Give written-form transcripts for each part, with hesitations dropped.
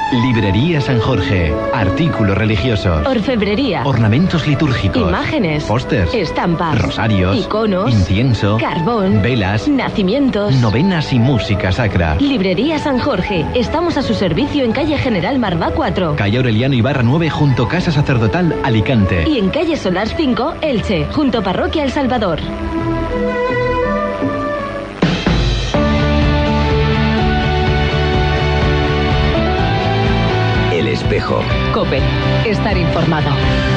Librería San Jorge. Artículos religiosos. Orfebrería. Ornamentos litúrgicos. Imágenes. Pósters. Estampas. Rosarios. Iconos. Incienso. Carbón. Velas. Nacimientos. Novenas y música sacra. Librería San Jorge. Estamos a su servicio en calle General Marvá 4. Calle Aureliano Ibarra 9 junto Casa Sacerdotal, Alicante. Y en calle Solar 5, Elche, junto Parroquia El Salvador. El Espejo. COPE. Estar informado.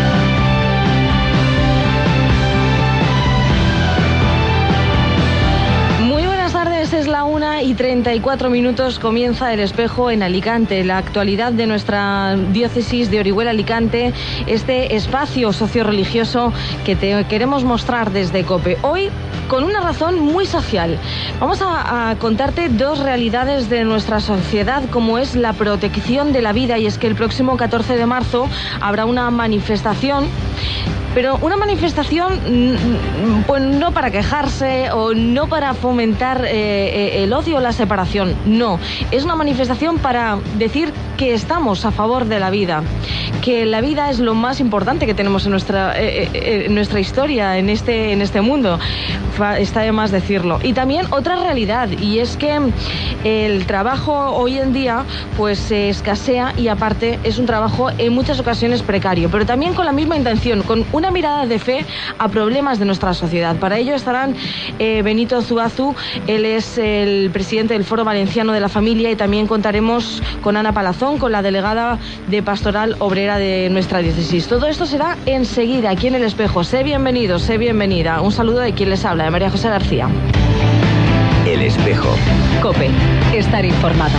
Muy buenas tardes, es la 1:34. Comienza El Espejo en Alicante. La actualidad de nuestra diócesis de Orihuela Alicante, este espacio socio-religioso que te queremos mostrar desde COPE. Hoy, con una razón muy social. Vamos a contarte dos realidades de nuestra sociedad, como es la protección de la vida, y es que el próximo 14 de marzo habrá una manifestación, pero una manifestación pues no para quejarse o no para fomentar el odio o la separación, no, es una manifestación para decir que estamos a favor de la vida, que la vida es lo más importante que tenemos en nuestra historia, en este mundo. Está de más decirlo. Y también otra realidad, y es que el trabajo hoy en día pues escasea, y aparte es un trabajo en muchas ocasiones precario, pero también con la misma intención, con una mirada de fe a problemas de nuestra sociedad. Para ello estarán Benito Zuazu, él es el presidente del Foro Valenciano de la Familia, y también contaremos con Ana Palazón, con la delegada de Pastoral Obrera de nuestra diócesis. Todo esto será enseguida aquí en El Espejo. Sé bienvenido, sé bienvenida. Un saludo de quien les habla, de María José García. El Espejo. COPE. Estar informado.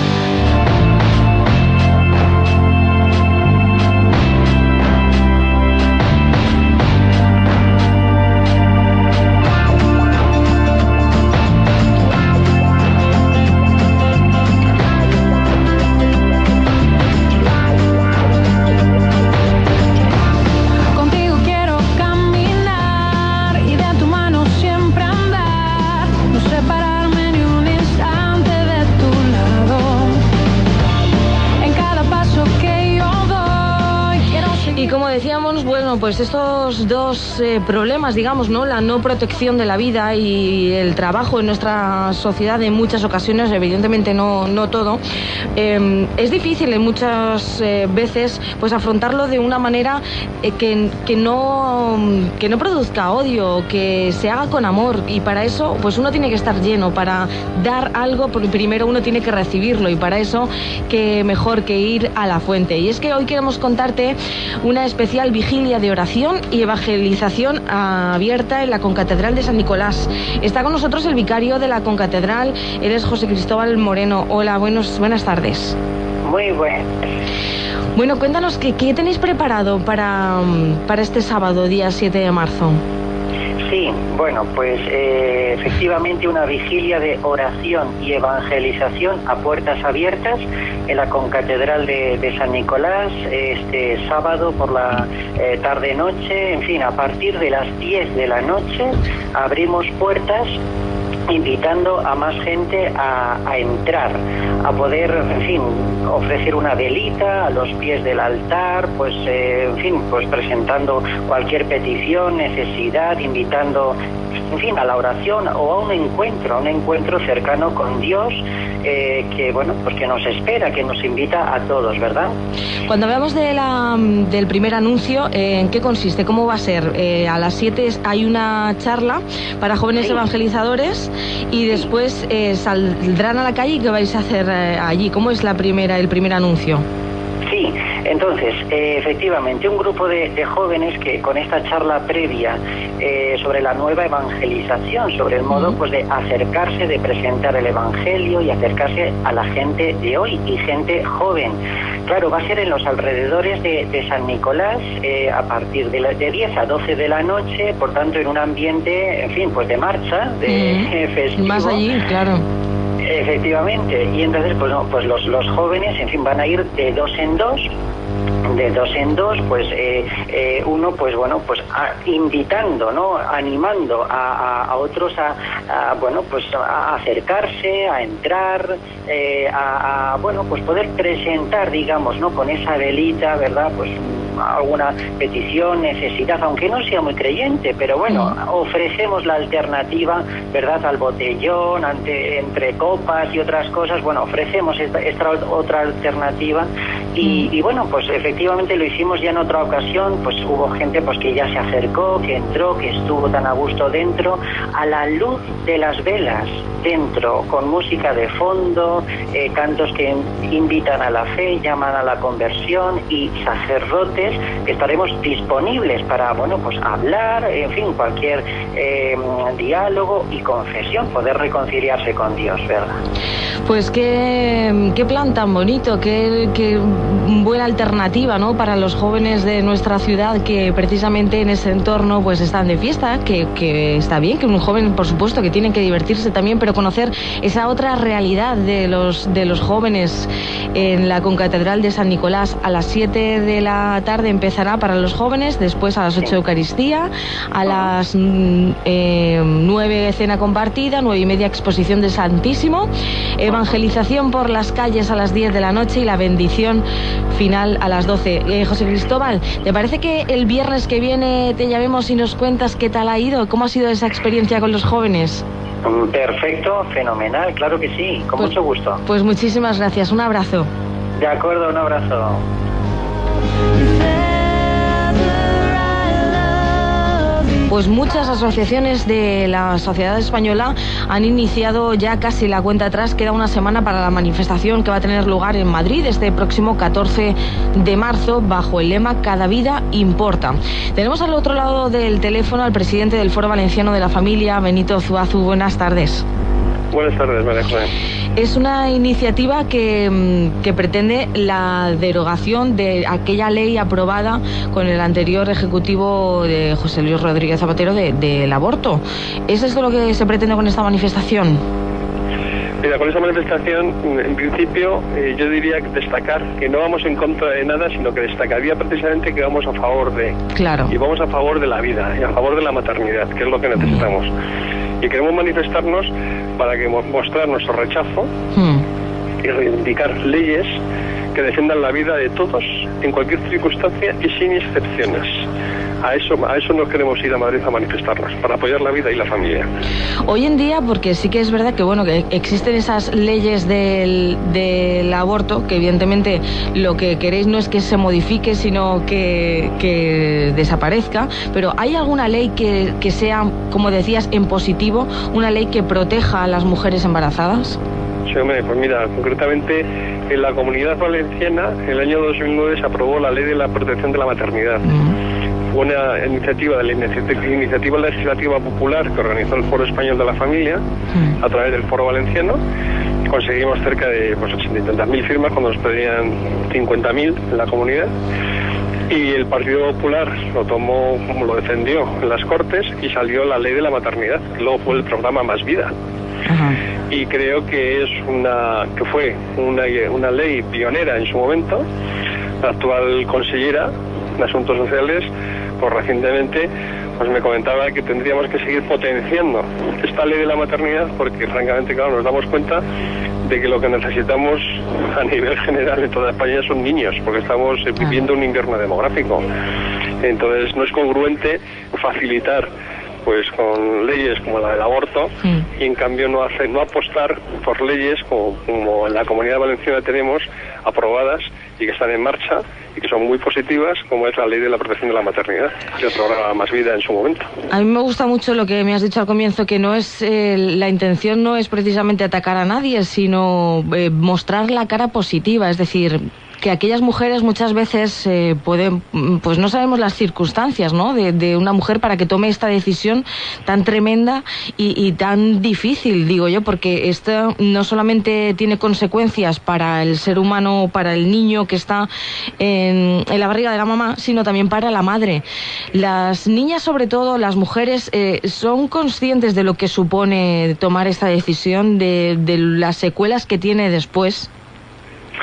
Pues estos dos problemas, digamos, ¿no? La no protección de la vida y el trabajo en nuestra sociedad en muchas ocasiones, evidentemente no todo, es difícil en muchas veces pues afrontarlo de una manera que no produzca odio, que se haga con amor, y para eso pues uno tiene que estar lleno. Para dar algo, primero uno tiene que recibirlo, y para eso que mejor que ir a la fuente. Y es que hoy queremos contarte una especial vigilia de oración y evangelización abierta en la Concatedral de San Nicolás. Está con nosotros el vicario de la Concatedral, él es José Cristóbal Moreno. Hola, buenas tardes. Muy buenas. Bueno, cuéntanos, ¿qué tenéis preparado para este sábado, día 7 de marzo? Sí, bueno, pues efectivamente una vigilia de oración y evangelización a puertas abiertas en la Concatedral de San Nicolás, este sábado por la tarde-noche, en fin, a partir de las 10 de la noche abrimos puertas, invitando a más gente a entrar, a poder, en fin, ofrecer una velita a los pies del altar, pues, en fin, pues presentando cualquier petición, necesidad, invitando, en fin, a la oración o a un encuentro cercano con Dios, que, bueno, pues que nos espera, que nos invita a todos, ¿verdad? Cuando hablamos del primer anuncio, ¿en qué consiste? ¿Cómo va a ser? A las 7 hay una charla para jóvenes sí. evangelizadores, y después saldrán a la calle. ¿Y qué vais a hacer allí? ¿Cómo es el primer anuncio? Sí, entonces, efectivamente, un grupo de jóvenes que con esta charla previa sobre la nueva evangelización, sobre el modo pues de acercarse, de presentar el evangelio y acercarse a la gente de hoy y gente joven. Claro, va a ser en los alrededores de San Nicolás, a partir de 10 a 12 de la noche, por tanto en un ambiente, en fin, pues de marcha, de festivo. Más allí, claro. Efectivamente, y entonces pues los jóvenes, en fin, van a ir de dos en dos, de dos en dos, pues uno, pues bueno, pues invitando, ¿no? Animando a otros a acercarse, a entrar, bueno, pues poder presentar, digamos, ¿no? Con esa velita, ¿verdad? Pues alguna petición, necesidad, aunque no sea muy creyente, pero bueno, ofrecemos la alternativa, ¿verdad? Al botellón, entre copas y otras cosas, bueno, ofrecemos esta otra alternativa y bueno, pues efectivamente lo hicimos ya en otra ocasión, pues hubo gente pues que ya se acercó, que entró, que estuvo tan a gusto dentro, a la luz de las velas dentro, con música de fondo, cantos que invitan a la fe, llaman a la conversión, y sacerdotes que estaremos disponibles para, bueno, pues hablar, en fin, cualquier diálogo y confesión, poder reconciliarse con Dios, ¿verdad? Pues qué plan tan bonito, qué buena alternativa, ¿no? Para los jóvenes de nuestra ciudad que precisamente en ese entorno pues están de fiesta, que está bien, que un joven, por supuesto, que tiene que divertirse también, pero conocer esa otra realidad de los jóvenes en la concatedral de San Nicolás. A las 7 de la tarde empezará para los jóvenes, después a las 8 Eucaristía, a las 9 cena compartida, 9:30 exposición del Santísimo, evangelización por las calles a las 10 de la noche y la bendición final a las 12. José Cristóbal, ¿te parece que el viernes que viene te llamemos y nos cuentas qué tal ha ido? ¿Cómo ha sido esa experiencia con los jóvenes? Perfecto, fenomenal, claro que sí, con mucho gusto. Pues muchísimas gracias, un abrazo. De acuerdo, un abrazo. Pues muchas asociaciones de la sociedad española han iniciado ya casi la cuenta atrás. Queda una semana para la manifestación que va a tener lugar en Madrid este próximo 14 de marzo bajo el lema Cada vida importa. Tenemos al otro lado del teléfono al presidente del Foro Valenciano de la Familia, Benito Zuazu. Buenas tardes. Buenas tardes, María José. Es una iniciativa que pretende la derogación de aquella ley aprobada con el anterior ejecutivo de José Luis Rodríguez Zapatero del aborto. ¿Es esto lo que se pretende con esta manifestación? Mira, con esa manifestación, en principio, yo diría que destacar que no vamos en contra de nada, sino que destacaría precisamente que vamos a favor de. Claro. Y vamos a favor de la vida, y a favor de la maternidad, que es lo que necesitamos. Y queremos manifestarnos para que mostrar nuestro rechazo y reivindicar leyes que defiendan la vida de todos, en cualquier circunstancia y sin excepciones. A eso nos queremos ir a Madrid a manifestarnos, para apoyar la vida y la familia. Hoy en día, porque sí que es verdad que bueno que existen esas leyes del aborto, que evidentemente lo que queréis no es que se modifique, sino que desaparezca, pero ¿hay alguna ley que sea, como decías, en positivo, una ley que proteja a las mujeres embarazadas? Sí, hombre, pues mira, concretamente en la Comunidad Valenciana, en el año 2009 se aprobó la Ley de la Protección de la Maternidad. Fue una iniciativa de la Iniciativa Legislativa Popular que organizó el Foro Español de la Familia a través del Foro Valenciano. Conseguimos cerca de 80.000 firmas cuando nos pedían 50.000 en la comunidad. Y el Partido Popular lo tomó, lo defendió en las Cortes y salió la Ley de la Maternidad, que luego fue el programa Más Vida. Y creo que fue una ley pionera en su momento. La actual consellera de Asuntos Sociales, pues recientemente me comentaba que tendríamos que seguir potenciando esta ley de la maternidad porque francamente, claro, nos damos cuenta de que lo que necesitamos a nivel general en toda España son niños, porque estamos viviendo un invierno demográfico. Entonces no es congruente facilitar pues con leyes como la del aborto y en cambio no apostar por leyes como en la Comunidad Valenciana tenemos aprobadas y que están en marcha y que son muy positivas, como es la Ley de la Protección de la Maternidad, que el programa Más Vida en su momento. A mí me gusta mucho lo que me has dicho al comienzo, que no es la intención no es precisamente atacar a nadie, sino mostrar la cara positiva, es decir, que aquellas mujeres muchas veces pueden, pues no sabemos las circunstancias, ¿no? de una mujer para que tome esta decisión tan tremenda y tan difícil, digo yo, porque esto no solamente tiene consecuencias para el ser humano, para el niño que está en la barriga de la mamá, sino también para la madre. Las niñas, sobre todo las mujeres, son conscientes de lo que supone tomar esta decisión, de las secuelas que tiene después.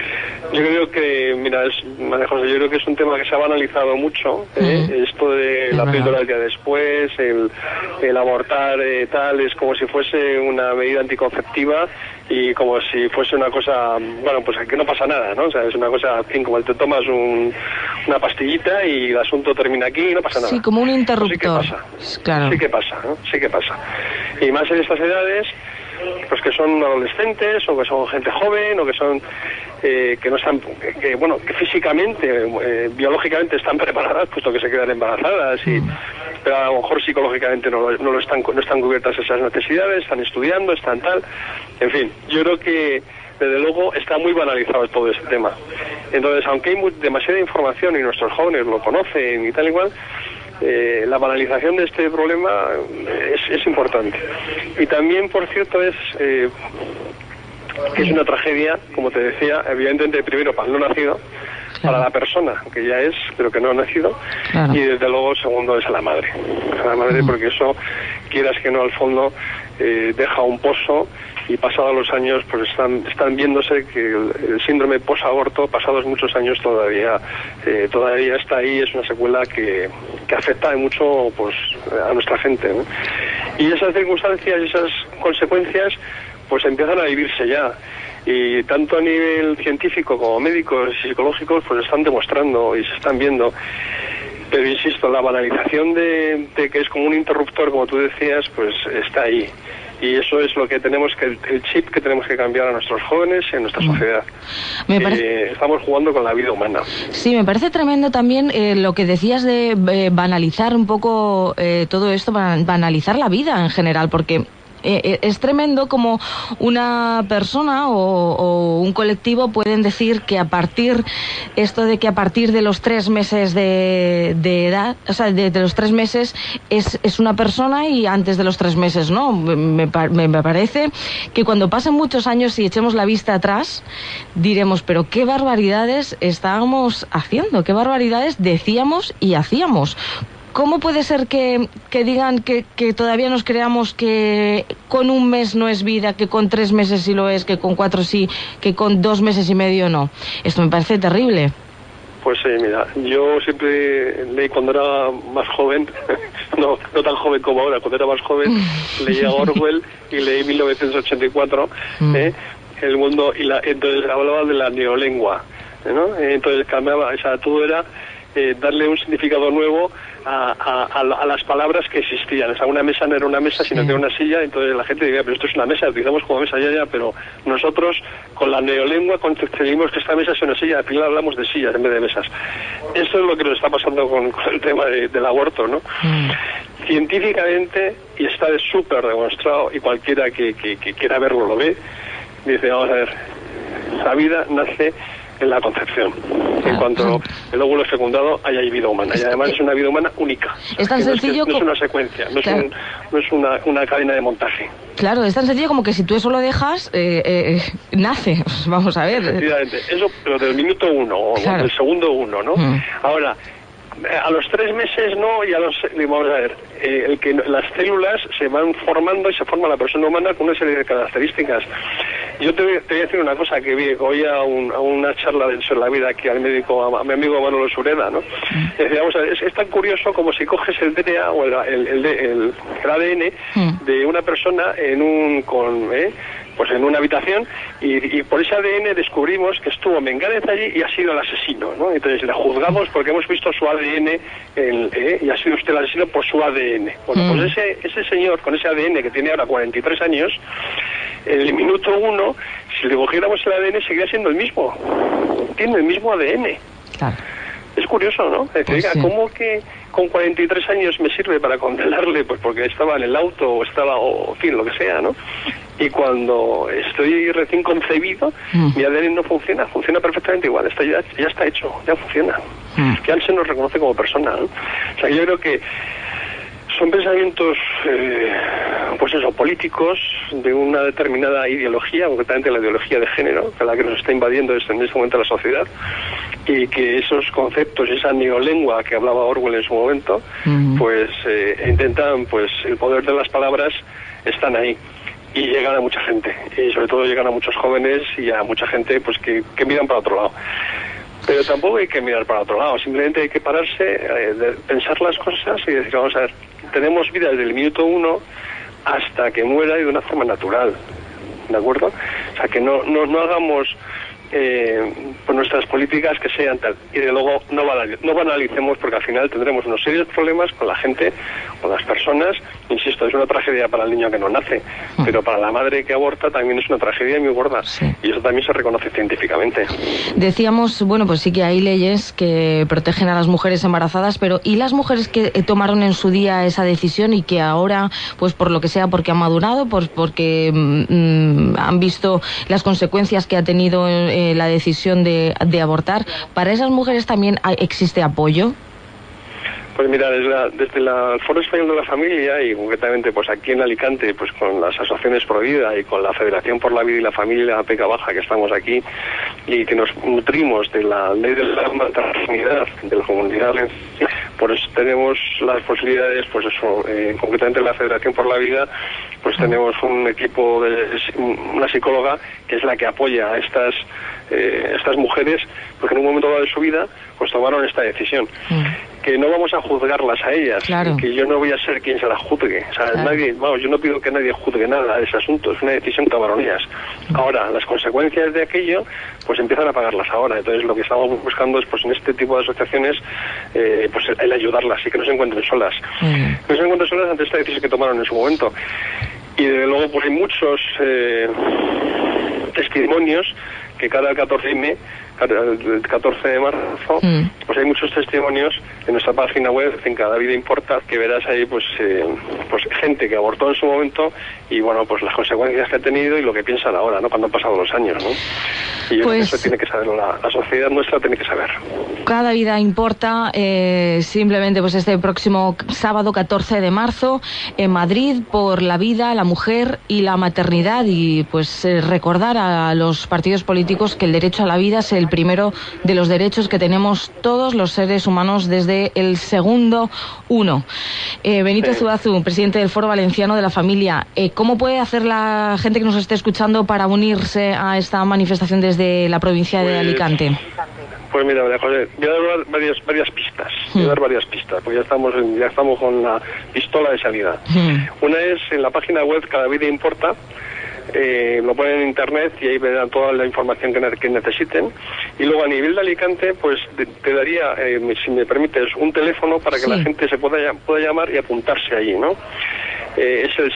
Yo creo que, mira, María José, yo creo que es un tema que se ha banalizado mucho, esto de la píldora del día después, el abortar tal, es como si fuese una medida anticonceptiva y como si fuese una cosa, bueno, pues que no pasa nada, ¿no? O sea, es una cosa, en fin, como te tomas una pastillita y el asunto termina aquí y no pasa nada. Sí, como un interruptor. Sí que pasa, claro. Sí que pasa, ¿no? Sí que pasa. Y más en estas edades, pues que son adolescentes o que son gente joven o que son que no están, que físicamente, biológicamente están preparadas, puesto que se quedan embarazadas, pero a lo mejor psicológicamente no están cubiertas esas necesidades, están estudiando, están tal, en fin, yo creo que desde luego está muy banalizado todo este tema. Entonces, aunque hay demasiada información y nuestros jóvenes lo conocen y tal igual, la banalización de este problema es importante. Y también, por cierto, es una tragedia, como te decía, evidentemente primero para el no nacido, para la persona que ya es, pero que no ha nacido, y desde luego segundo es a la madre, porque eso, quieras que no, al fondo deja un pozo, y pasados los años pues están viéndose que el síndrome posaborto, pasados muchos años, todavía está ahí, es una secuela que afecta mucho pues a nuestra gente, ¿no? Y esas circunstancias y esas consecuencias pues empiezan a vivirse ya, y tanto a nivel científico como médicos y psicológicos pues están demostrando y se están viendo. Pero insisto, la banalización de que es como un interruptor, como tú decías, pues está ahí. Y eso es lo que tenemos que, el chip que tenemos que cambiar a nuestros jóvenes y a nuestra sociedad. Estamos jugando con la vida humana. Sí, me parece tremendo también lo que decías de banalizar un poco todo esto, banalizar la vida en general, porque es tremendo como una persona o un colectivo pueden decir que a partir de los 3 meses de edad, o sea, de los 3 meses es una persona, y antes de los 3 meses no. Me parece que cuando pasen muchos años y echemos la vista atrás, diremos, pero qué barbaridades estábamos haciendo, qué barbaridades decíamos y hacíamos. ¿Cómo puede ser que digan que todavía nos creamos que con 1 mes no es vida, que con 3 meses sí lo es, que con 4 sí, que con 2 meses y medio no? Esto me parece terrible. Pues mira, yo siempre leí cuando era más joven, no tan joven como ahora, cuando era más joven, leía Orwell y leí 1984, El mundo, entonces hablaba de la neolengua, ¿no? Entonces cambiaba, o sea, todo era darle un significado nuevo a las palabras que existían. O sea, una mesa no era una mesa, sino que era una silla. Entonces la gente diría, pero esto es una mesa, utilizamos como mesa, ya, pero nosotros con la neolengua conseguimos que esta mesa sea una silla. Al final hablamos de sillas en vez de mesas. Eso es lo que nos está pasando con el tema del aborto, ¿no? Científicamente, y está súper demostrado, y cualquiera que quiera verlo lo ve, dice, vamos a ver, la vida nace en la concepción. En cuanto el óvulo es fecundado, hay vida humana. Y además es una vida humana única. Es tan sencillo no es una secuencia, no es una cadena de montaje. Claro, es tan sencillo como que si tú eso lo dejas, nace. Vamos a ver. Efectivamente, eso, pero del minuto 1 o del segundo 1, ¿no? Ahora, a los 3 meses no, y vamos a ver, las células se van formando y se forma la persona humana con una serie de características. Yo te voy a decir una cosa que vi, oí a una charla sobre la vida aquí al médico, a mi amigo Manolo Sureda, ¿no? Decía, vamos a ver, es tan curioso como si coges el DNA o el ADN de una persona en una habitación, y por ese ADN descubrimos que estuvo Menganez allí y ha sido el asesino, ¿no? Entonces le juzgamos porque hemos visto su ADN y ha sido usted el asesino por su ADN. Bueno, pues ese señor con ese ADN que tiene ahora 43 años, en el minuto 1, si le cogiéramos el ADN seguiría siendo el mismo. Tiene el mismo ADN. Claro. Es curioso, ¿no? ¿Cómo que con 43 años me sirve para condenarle? Pues porque estaba en el auto o en fin, lo que sea, ¿no? Y cuando estoy recién concebido, mi ADN no funciona perfectamente igual, ya está hecho, ya funciona. Ya se nos reconoce como persona, ¿no? O sea, yo creo que son pensamientos, políticos de una determinada ideología, concretamente la ideología de género, que es la que nos está invadiendo en este momento la sociedad, y que esos conceptos, esa neolengua que hablaba Orwell en su momento, intentan, el poder de las palabras están ahí. y llegan a mucha gente, y sobre todo llegan a muchos jóvenes y a mucha gente pues que miran para otro lado. Pero tampoco hay que mirar para otro lado, simplemente hay que pararse, de pensar las cosas y decir, vamos a ver, tenemos vida desde el minuto 1 hasta que muera y de una forma natural, ¿de acuerdo? O sea, que no hagamos pues nuestras políticas que sean tal, y de luego no banalicemos, porque al final tendremos unos serios problemas con la gente, con las personas. Insisto, es una tragedia para el niño que no nace, pero para la madre que aborta también es una tragedia muy gorda, y eso también se reconoce científicamente. Decíamos, bueno, pues sí que hay leyes que protegen a las mujeres embarazadas, pero ¿y las mujeres que tomaron en su día esa decisión y que ahora, pues por lo que sea, porque han madurado, pues porque han visto las consecuencias que ha tenido la decisión de abortar, para esas mujeres también existe apoyo? Pues mira, desde el Foro Español de la Familia, y concretamente pues aquí en Alicante, pues con las asociaciones Pro Vida y con la Federación por la Vida y la Familia Peca Baja, que estamos aquí y que nos nutrimos de la ley de la maternidad de la Comunidad Valenciana, pues tenemos las posibilidades, pues eso, concretamente en la Federación por la Vida, pues tenemos un equipo una psicóloga que es la que apoya a estas mujeres, porque en un momento dado de su vida pues tomaron esta decisión. Que no vamos a juzgarlas a ellas, claro, que yo no voy a ser quien se las juzgue. O sea, claro, yo no pido que nadie juzgue nada de ese asunto, es una decisión que tomaron ellas. Ahora, las consecuencias de aquello, pues empiezan a pagarlas ahora. Entonces, lo que estamos buscando es, pues en este tipo de asociaciones, pues el ayudarlas y que no se encuentren solas. No se encuentren solas ante esta decisión que tomaron en su momento. Y desde luego, pues hay muchos testimonios que cada 14M, el 14 de marzo, pues hay muchos testimonios en nuestra página web, en Cada Vida Importa, que verás ahí pues gente que abortó en su momento y bueno, pues las consecuencias que ha tenido y lo que piensan ahora, ¿no? Cuando han pasado los años, ¿no? Y yo creo que eso tiene que saberlo, la sociedad nuestra tiene que saber. Cada Vida Importa, simplemente pues este próximo sábado 14 de marzo en Madrid, por la vida, la mujer y la maternidad, y pues recordar a los partidos políticos que el derecho a la vida es el primero de los derechos que tenemos todos los seres humanos desde el segundo uno. Benito Zuazu, presidente del Foro Valenciano de la Familia, ¿cómo puede hacer la gente que nos esté escuchando para unirse a esta manifestación desde la provincia de Alicante? Pues mira, María José, voy a dar varias pistas. Voy a dar varias pistas, porque ya estamos con la pistola de salida. Una es en la página web Cada Vida Importa. Lo ponen en internet y ahí verán toda la información que necesiten. Y luego a nivel de Alicante, pues te daría, si me permites, un teléfono para que la gente se pueda llamar y apuntarse allí, ¿no? Es el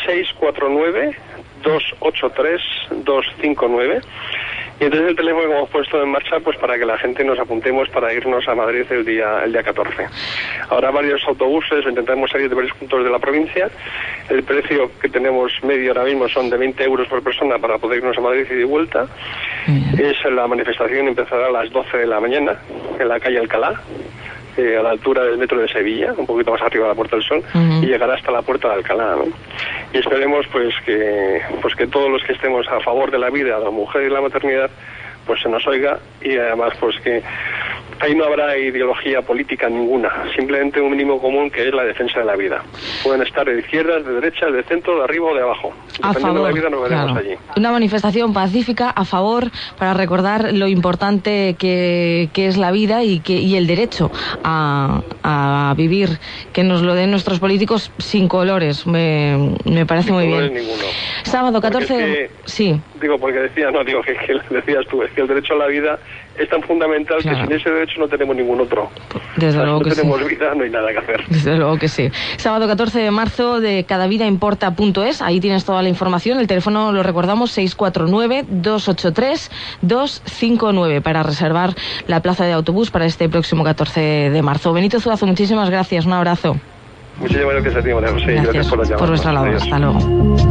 649-283-259. Y entonces el teléfono que hemos puesto en marcha, pues para que la gente nos apuntemos para irnos a Madrid el día 14. Ahora varios autobuses, intentamos salir de varios puntos de la provincia. El precio que tenemos medio ahora mismo son de 20 euros por persona para poder irnos a Madrid y de vuelta. La manifestación empezará a las 12 de la mañana en la calle Alcalá, a la altura del metro de Sevilla, un poquito más arriba de la Puerta del Sol, y llegará hasta la Puerta de Alcalá, ¿no? Y esperemos pues que todos los que estemos a favor de la vida, la mujer y la maternidad, pues se nos oiga, y además pues que ahí no habrá ideología política ninguna, simplemente un mínimo común que es la defensa de la vida. Pueden estar de izquierdas, de derechas, de centro, de arriba o de abajo. Dependiendo de la vida nos veremos allí. Una manifestación pacífica a favor, para recordar lo importante que es la vida y el derecho a vivir, que nos lo den nuestros políticos sin colores. Me parece muy bien. Ninguno. Sábado 14... Sí. Digo, porque decías tú, es que el derecho a la vida es tan fundamental que sin ese derecho no tenemos ningún otro. Desde luego que sí. No tenemos vida, no hay nada que hacer. Desde luego que sí. Sábado 14 de marzo de cadavidaimporta.es, ahí tienes toda la información. El teléfono lo recordamos, 649-283-259, para reservar la plaza de autobús para este próximo 14 de marzo. Benito Zuazu, muchísimas gracias, un abrazo. Muchísimas gracias a ti, María José. Gracias por la llamada. Por vuestra labor. Hasta luego.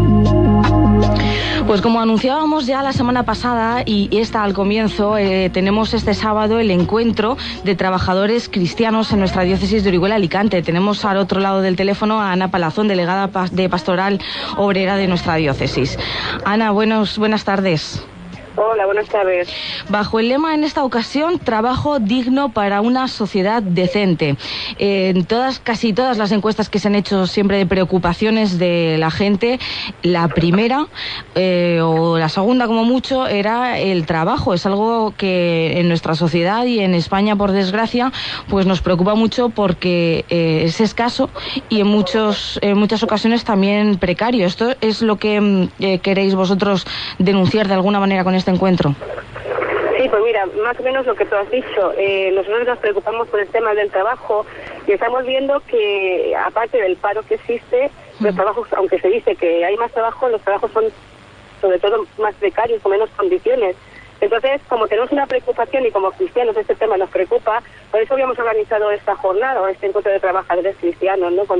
Pues como anunciábamos ya la semana pasada y esta al comienzo, tenemos este sábado el encuentro de trabajadores cristianos en nuestra diócesis de Orihuela Alicante. Tenemos al otro lado del teléfono a Ana Palazón, delegada de Pastoral Obrera de nuestra diócesis. Ana, buenas tardes. Hola, buenas tardes. Bajo el lema en esta ocasión, trabajo digno para una sociedad decente. Casi todas las encuestas que se han hecho siempre de preocupaciones de la gente, la primera o la segunda como mucho era el trabajo. Es algo que en nuestra sociedad y en España, por desgracia, pues nos preocupa mucho porque es escaso y en muchas ocasiones también precario. ¿Esto es lo que queréis vosotros denunciar de alguna manera con este encuentro? Sí, pues mira, más o menos lo que tú has dicho. Nosotros nos preocupamos por el tema del trabajo y estamos viendo que, aparte del paro que existe, los trabajos, aunque se dice que hay más trabajo, los trabajos son sobre todo más precarios, con menos condiciones. Entonces, como tenemos una preocupación y como cristianos este tema nos preocupa, por eso habíamos organizado esta jornada o este encuentro de trabajadores cristianos, ¿no?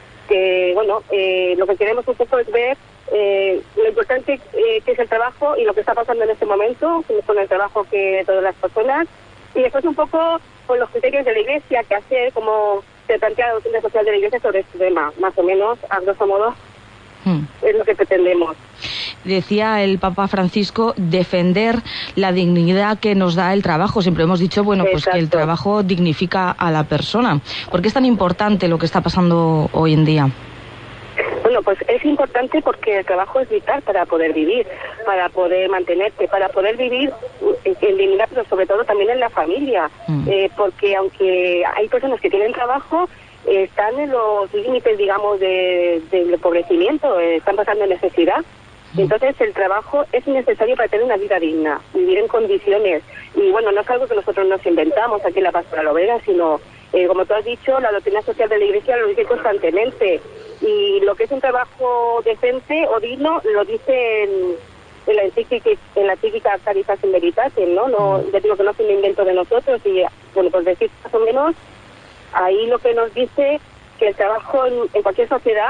Lo que queremos un poco es ver lo importante que es el trabajo y lo que está pasando en este momento con el trabajo que todas las personas, y después un poco con los criterios de la Iglesia, que hacer, como se plantea la doctrina social de la Iglesia sobre este tema, más o menos, a grosso modo, es lo que pretendemos. Decía el Papa Francisco defender la dignidad que nos da el trabajo. Siempre hemos dicho, pues que el trabajo dignifica a la persona. ¿Por qué es tan importante lo que está pasando hoy en día? Bueno, pues es importante porque el trabajo es vital para poder vivir, para poder mantenerte, para poder vivir en dignidad, pero sobre todo también en la familia. Porque aunque hay personas que tienen trabajo, están en los límites, digamos, del empobrecimiento, están pasando necesidad. Entonces el trabajo es necesario para tener una vida digna, vivir en condiciones. Y bueno, no es algo que nosotros nos inventamos aquí en la Pastoral Obrera, sino, como tú has dicho, la doctrina social de la Iglesia lo dice constantemente. Y lo que es un trabajo decente o digno lo dice en la encíclica Caritas in Veritate, ¿no? Ya digo que no es un invento de nosotros y, bueno, pues decir más o menos, ahí lo que nos dice que el trabajo en cualquier sociedad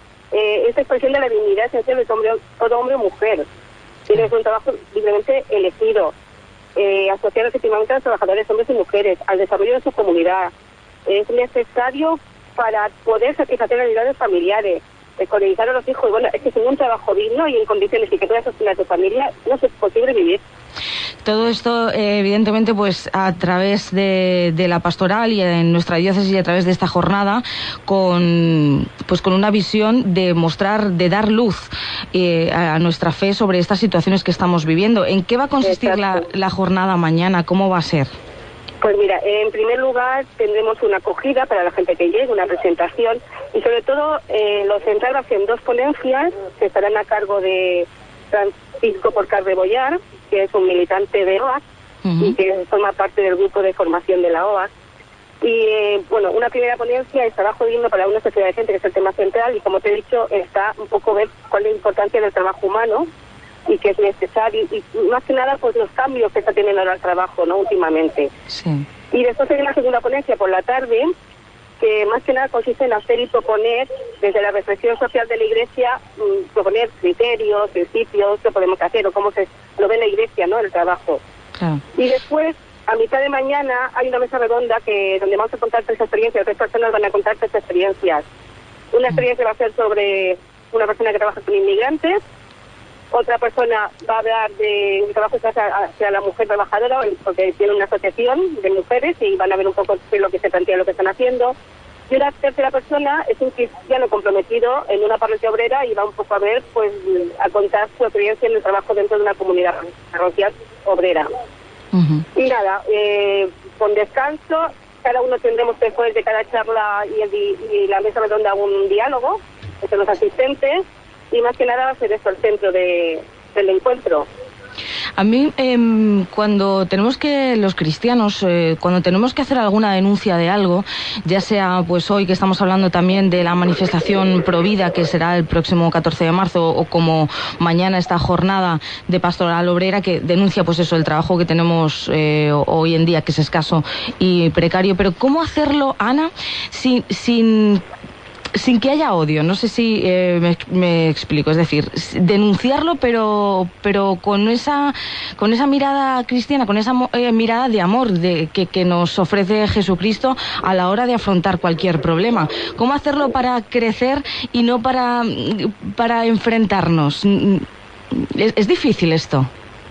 es expresión de la dignidad esencial de todo hombre o mujer. Tienes un trabajo libremente elegido, asociado efectivamente a los trabajadores, hombres y mujeres, al desarrollo de su comunidad. Es necesario para poder satisfacer las necesidades familiares, escolarizar a los hijos. Bueno, es que sin un trabajo digno y en condiciones y que puedas sostener a tu familia, no es posible vivir. Todo esto, evidentemente, pues a través de la pastoral y en nuestra diócesis y a través de esta jornada, con una visión de mostrar, de dar luz a nuestra fe sobre estas situaciones que estamos viviendo. ¿En qué va a consistir la jornada mañana? ¿Cómo va a ser? Pues mira, en primer lugar tendremos una acogida para la gente que llegue, una presentación, y sobre todo lo central va a ser en 2 ponencias que estarán a cargo de Francisco Porcar de Bollar, que es un militante de OAC y que forma parte del grupo de formación de la OAC. Y una primera ponencia es trabajo digno para una sociedad decente, que es el tema central, y como te he dicho, está un poco ver cuál es la importancia del trabajo humano y que es necesario, y más que nada pues los cambios que está teniendo ahora el trabajo, ¿no?, últimamente. Sí. Y después hay una segunda ponencia por la tarde, que más que nada consiste en hacer y proponer, desde la reflexión social de la Iglesia, proponer criterios, principios, qué podemos hacer o cómo se lo ve la Iglesia, ¿no?, el trabajo. Claro. Y después, a mitad de mañana, hay una mesa redonda donde vamos a contar 3 experiencias, 3 personas van a contar 3 experiencias. Una experiencia va a ser sobre una persona que trabaja con inmigrantes, otra persona va a hablar de un trabajo hacia la mujer trabajadora, porque tiene una asociación de mujeres y van a ver un poco lo que se plantea, lo que están haciendo. Y una tercera persona es un cristiano comprometido en una parroquia obrera y va un poco a ver, pues, a contar su experiencia en el trabajo dentro de una comunidad parroquial obrera. Y nada, con descanso, cada uno tendremos después de cada charla y la mesa redonda un diálogo entre los asistentes. Y más que nada va a ser esto el centro del encuentro. A mí, cuando tenemos que, los cristianos, cuando tenemos que hacer alguna denuncia de algo, ya sea pues hoy que estamos hablando también de la manifestación Provida, que será el próximo 14 de marzo, o como mañana esta jornada de Pastoral Obrera, que denuncia pues eso, el trabajo que tenemos hoy en día, que es escaso y precario. Pero ¿cómo hacerlo, Ana, sin que haya odio? No sé si me explico. Es decir, denunciarlo, pero con esa mirada cristiana, con esa mirada de amor que nos ofrece Jesucristo a la hora de afrontar cualquier problema. ¿Cómo hacerlo para crecer y no para enfrentarnos? Es difícil esto.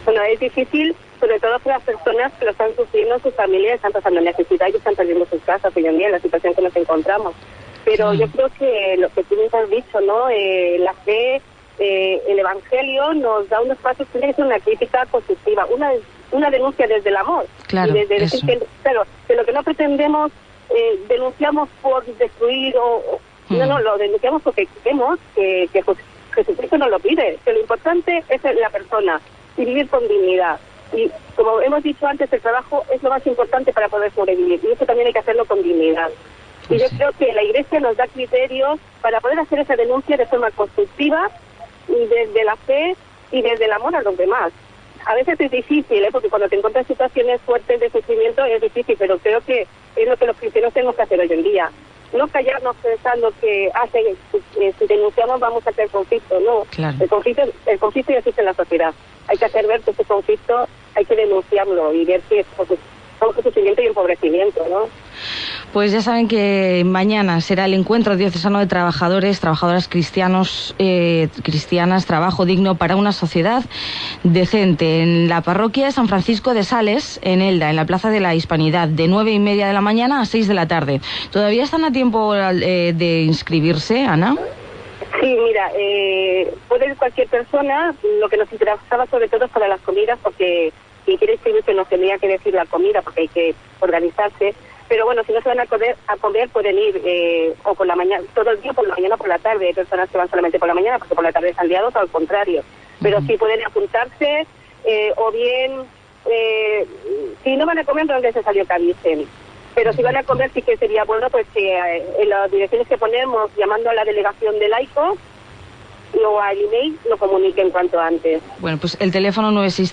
Bueno, es difícil, sobre todo para las personas que lo están sufriendo, sus familias están pasando necesidad y están perdiendo sus casas hoy en día, en la situación que nos encontramos. Pero yo creo que lo que tú mismo has dicho, ¿no? La fe, el Evangelio nos da unos pasos, tiene que ser una crítica constructiva, una denuncia desde el amor. Claro, y desde eso. Claro, que lo que no pretendemos, denunciamos por destruir no, lo denunciamos porque creemos que Jesucristo nos lo pide, que lo importante es la persona y vivir con dignidad. Y como hemos dicho antes, el trabajo es lo más importante para poder sobrevivir, y eso también hay que hacerlo con dignidad. Y yo creo que la Iglesia nos da criterios para poder hacer esa denuncia de forma constructiva, desde la fe y desde el amor a los demás. A veces es difícil, porque cuando te encuentras situaciones fuertes de sufrimiento es difícil, pero creo que es lo que los cristianos tenemos que hacer hoy en día. No callarnos pensando que si denunciamos vamos a hacer conflicto, no. Claro. El conflicto ya existe en la sociedad. Hay que hacer ver que ese conflicto hay que denunciarlo y ver que es sufrimiento y empobrecimiento, ¿no? Pues ya saben que mañana será el encuentro diocesano de trabajadoras cristianas, trabajo digno para una sociedad decente, en la parroquia de San Francisco de Sales, en Elda, en la Plaza de la Hispanidad, de 9:30 de la mañana a 6 de la tarde. ¿Todavía están a tiempo de inscribirse, Ana? Sí, mira, puede ir cualquier persona. Lo que nos interesaba sobre todo es para las comidas, porque quien quiere inscribirse nos tendría que decir la comida, porque hay que organizarse. Pero bueno, si no se van a comer pueden ir o por la mañana, todo el día, por la mañana o por la tarde. Hay personas que van solamente por la mañana porque por la tarde están liados, o al contrario. Pero sí pueden apuntarse, o bien, si no van a comer, no es necesario que avisen. Pero si van a comer, sí que sería bueno pues que en las direcciones que ponemos, llamando a la delegación de laicos, o al email, lo comuniquen cuanto antes. Bueno, pues el teléfono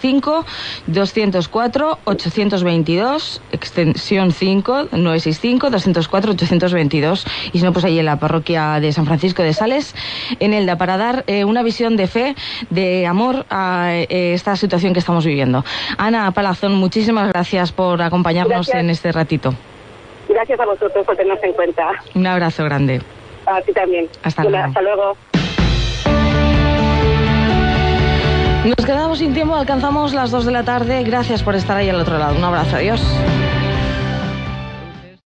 965-204-822, extensión 5, 965-204-822, y si no, pues ahí en la parroquia de San Francisco de Sales, en Elda, para dar una visión de fe, de amor a esta situación que estamos viviendo. Ana Palazón, muchísimas gracias por acompañarnos en este ratito. Gracias a vosotros por tenernos en cuenta. Un abrazo grande. A ti también. Hasta luego. Hasta luego. Nos quedamos sin tiempo, alcanzamos las 2 de la tarde. Gracias por estar ahí al otro lado. Un abrazo, adiós.